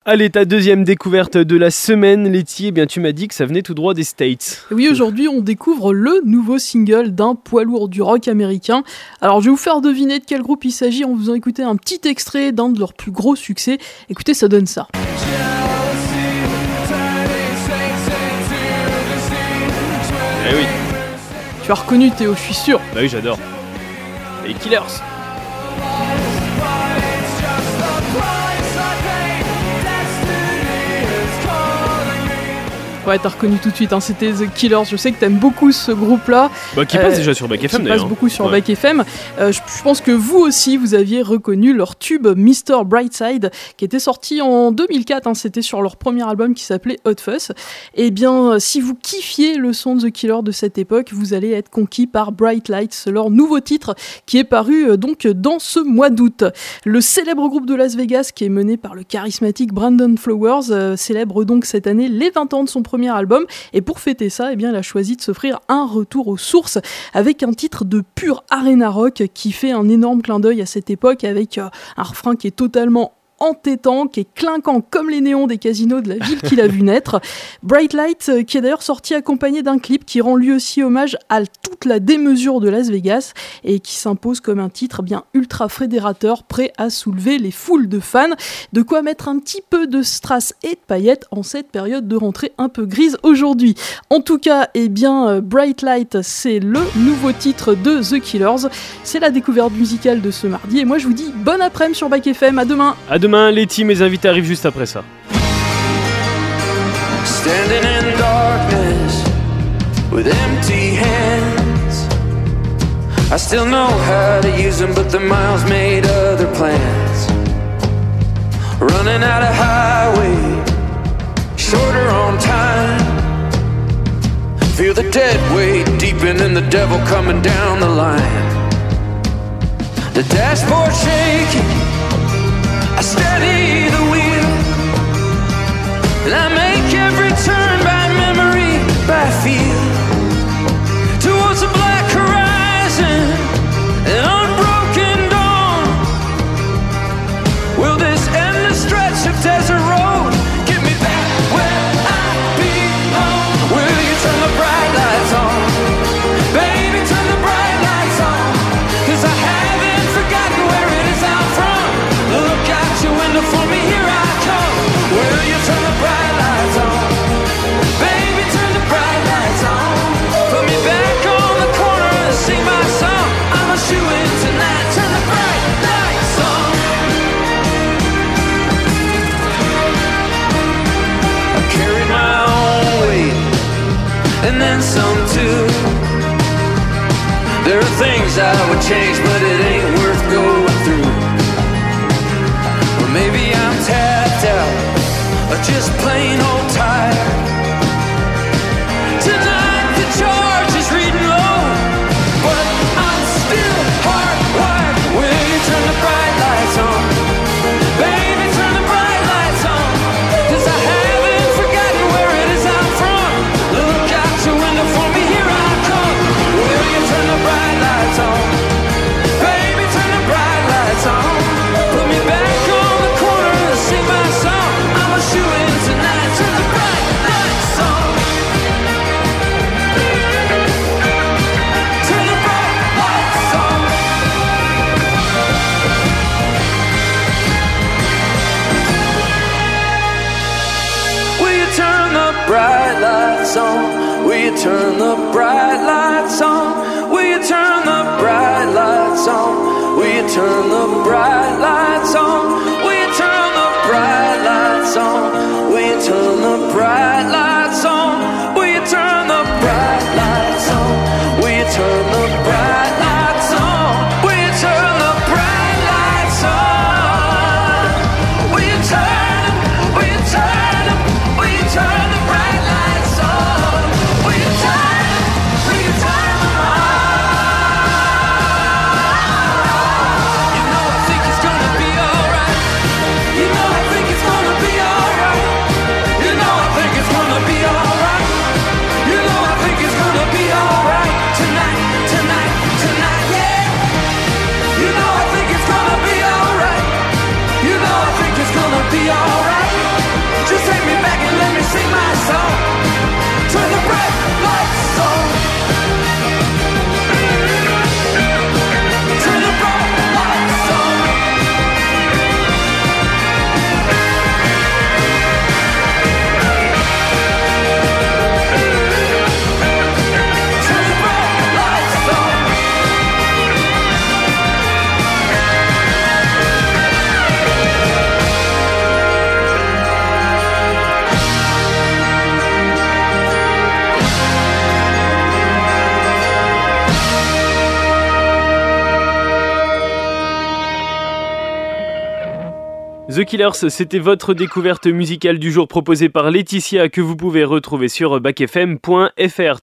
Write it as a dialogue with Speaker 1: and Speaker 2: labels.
Speaker 1: Allez, ta deuxième découverte de la semaine, Letty, eh bien tu m'as dit que ça venait tout droit des States.
Speaker 2: Oui, aujourd'hui on découvre le nouveau single d'un poids lourd du rock américain. Alors je vais vous faire deviner de quel groupe il s'agit en vous faisant écouter un petit extrait d'un de leurs plus gros succès. Écoutez, ça donne ça.
Speaker 1: Eh oui.
Speaker 2: Tu as reconnu Théo, je suis sûr.
Speaker 1: Bah oui, j'adore. Les Killers.
Speaker 2: Ouais, t'as reconnu tout de suite, hein, c'était The Killers. Je sais que t'aimes beaucoup ce groupe-là.
Speaker 1: Bah, qui passe déjà sur Back FM d'ailleurs.
Speaker 2: Qui passe beaucoup sur Back FM. Je pense que vous aussi, vous aviez reconnu leur tube Mr. Brightside, qui était sorti en 2004. Hein, c'était sur leur premier album qui s'appelait Hot Fuss. Eh bien, si vous kiffiez le son de The Killers de cette époque, vous allez être conquis par Bright Lights, leur nouveau titre, qui est paru donc dans ce mois d'août. Le célèbre groupe de Las Vegas, qui est mené par le charismatique Brandon Flowers, célèbre donc cette année les 20 ans de son premier album, et pour fêter ça, eh bien, il a choisi de s'offrir un retour aux sources avec un titre de pur arena rock qui fait un énorme clin d'œil à cette époque, avec un refrain qui est totalement entêtant, qui est clinquant comme les néons des casinos de la ville qu'il a vu naître. Bright Light, qui est d'ailleurs sorti accompagné d'un clip qui rend lui aussi hommage à toute la démesure de Las Vegas et qui s'impose comme un titre bien ultra fédérateur, prêt à soulever les foules de fans. De quoi mettre un petit peu de strass et de paillettes en cette période de rentrée un peu grise aujourd'hui. En tout cas, eh bien, Bright Light, c'est le nouveau titre de The Killers. C'est la découverte musicale de ce mardi et moi je vous dis bon après-midi sur Back FM. À demain.
Speaker 1: À demain, Letty, mes invités arrivent juste après ça.
Speaker 3: Standing in darkness with empty hands, I still know how to use them, but the miles made other plans. Running out of highway, shorter on time. Feel the dead weight deepening and the devil coming down the line. The dashboard shaking, I steady the wheel, and I make every turn by memory, by feel, towards the black horizon, an unbroken dawn. Will this endless stretch of desert road get me back where I belong? Will you turn the bright lights on? Baby, turn the bright lights on, 'cause I haven't forgotten where it is I'm from. Look out your window for me, here I come. Will you turn the bright lights on? Baby, turn the bright lights on. Put me back on the corner and sing my song. I'm a shoe-in tonight. Turn the bright lights on. I carry my own weight and then some too. There are things I would change, but it ain't worth going through. Maybe I'm tapped out, or just plain old tired. Tonight the charge is reading low, but I'm still hardwired. Will you turn the bright lights on? Baby, turn the bright lights on, 'cause I haven't forgotten where it is I'm from. Look out your window for me, here I come. Will you turn the bright lights on? Baby, turn the bright lights on. Put me back on the corner and sing my song. I'm a shoe-in tonight. Turn the bright lights on. Turn the bright lights on. Will you turn the bright lights on? Will you turn the bright lights on? Will you turn the bright lights on? Will you turn the bright lights on? Will you turn the bright lights on? Will you turn the bright lights on? Will you turn the bright lights on? Will you turn the bright lights on? Will you turn the bright lights on? Will you turn them? Will you turn them? Will you turn the bright lights on? Will you turn them? Will you turn them on? You know I think it's gonna be alright. You know I think it's gonna be alright.
Speaker 1: The Killers, c'était votre découverte musicale du jour proposée par Laetitia que vous pouvez retrouver sur backfm.fr.